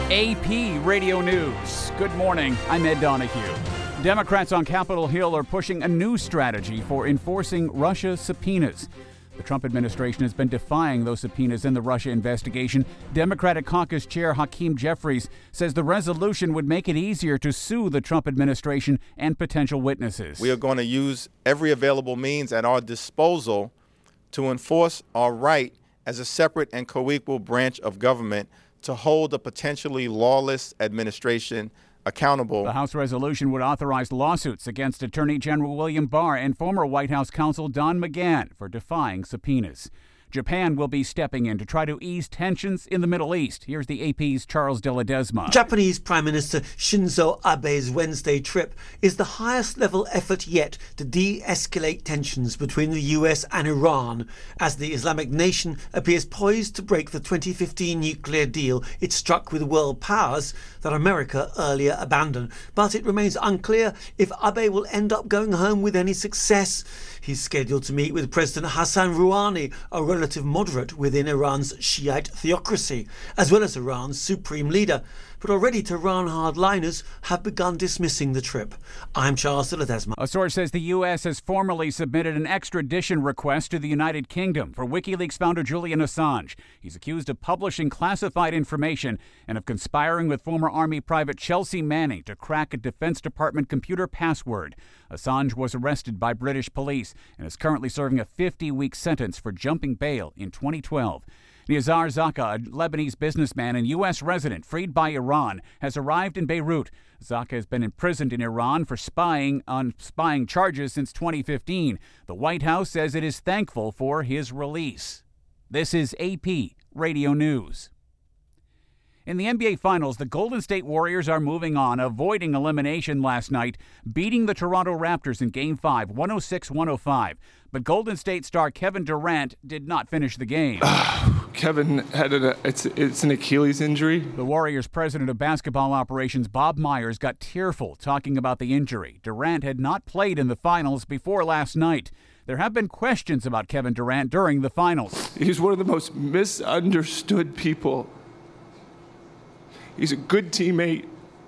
AP Radio News. Good morning, I'm Ed Donahue. Democrats on Capitol Hill are pushing a new strategy for enforcing Russia subpoenas. The Trump administration has been defying those subpoenas in the Russia investigation. Democratic Caucus Chair Hakeem Jeffries says the resolution would make it easier to sue the Trump administration and potential witnesses. We are going to use every available means at our disposal to enforce our right as a separate and co-equal branch of government to hold a potentially lawless administration accountable. The House resolution would authorize lawsuits against Attorney General William Barr and former White House counsel Don McGahn for defying subpoenas. Japan will be stepping in to try to ease tensions in the Middle East. Here's the AP's Charles de Ledesma. Japanese Prime Minister Shinzo Abe's Wednesday trip is the highest-level effort yet to de-escalate tensions between the US and Iran, as the Islamic nation appears poised to break the 2015 nuclear deal it struck with world powers that America earlier abandoned. But it remains unclear if Abe will end up going home with any success. He's scheduled to meet with President Hassan Rouhani, a relative moderate within Iran's Shiite theocracy, as well as Iran's supreme leader. But already Tehran hardliners have begun dismissing the trip. I'm Charles de Ledesma. A source says the U.S. has formally submitted an extradition request to the United Kingdom for WikiLeaks founder Julian Assange. He's accused of publishing classified information and of conspiring with former Army Private Chelsea Manning to crack a Defense Department computer password. Assange was arrested by British police and is currently serving a 50-week sentence for jumping bail in 2012. Nizar Zaka, a Lebanese businessman and U.S. resident freed by Iran, has arrived in Beirut. Zaka has been imprisoned in Iran for spying charges since 2015. The White House says it is thankful for his release. This is AP Radio News. In the NBA Finals, the Golden State Warriors are moving on, avoiding elimination last night, beating the Toronto Raptors in Game 5, 106-105. But Golden State star Kevin Durant did not finish the game. Kevin had it's an Achilles injury. The Warriors' president of basketball operations, Bob Myers, got tearful talking about the injury. Durant had not played in the finals before last night. There have been questions about Kevin Durant during the finals. He's one of the most misunderstood people. He's a good teammate.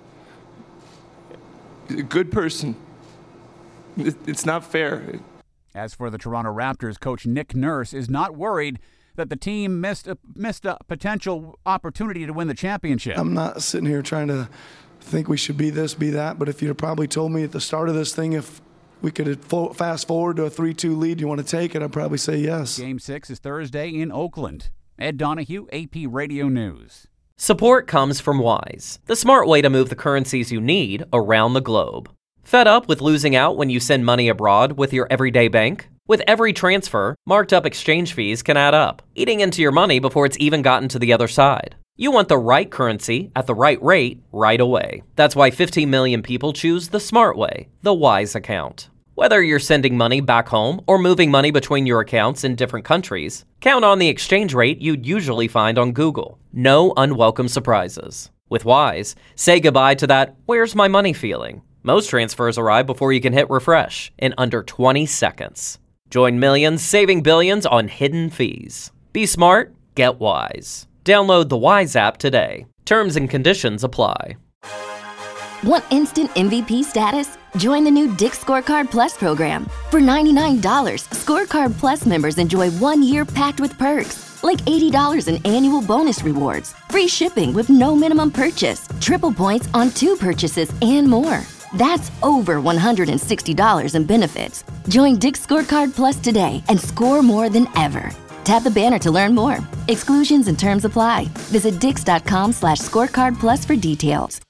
He's a good person. It's not fair. As for the Toronto Raptors, coach Nick Nurse is not worried that the team missed a potential opportunity to win the championship. I'm not sitting here trying to think we should be this, be that, but if you'd probably told me at the start of this thing if we could fast forward to a 3-2 lead, you want to take it, I'd probably say yes. Game 6 is Thursday in Oakland. Ed Donahue, AP Radio News. Support comes from Wise, the smart way to move the currencies you need around the globe. Fed up with losing out when you send money abroad with your everyday bank? With every transfer, marked up exchange fees can add up, eating into your money before it's even gotten to the other side. You want the right currency at the right rate right away. That's why 15 million people choose the smart way, the Wise account. Whether you're sending money back home or moving money between your accounts in different countries, count on the exchange rate you'd usually find on Google. No unwelcome surprises. With Wise, say goodbye to that "where's my money" feeling. Most transfers arrive before you can hit refresh in under 20 seconds. Join millions saving billions on hidden fees. Be smart, get Wise. Download the Wise app today. Terms and conditions apply. Want instant MVP status? Join the new Dick's Scorecard Plus program. For $99, Scorecard Plus members enjoy 1 year packed with perks, like $80 in annual bonus rewards, free shipping with no minimum purchase, triple points on 2 purchases, and more. That's over $160 in benefits. Join Dick's Scorecard Plus today and score more than ever. Tap the banner to learn more. Exclusions and terms apply. Visit Dix.com/scorecard plus for details.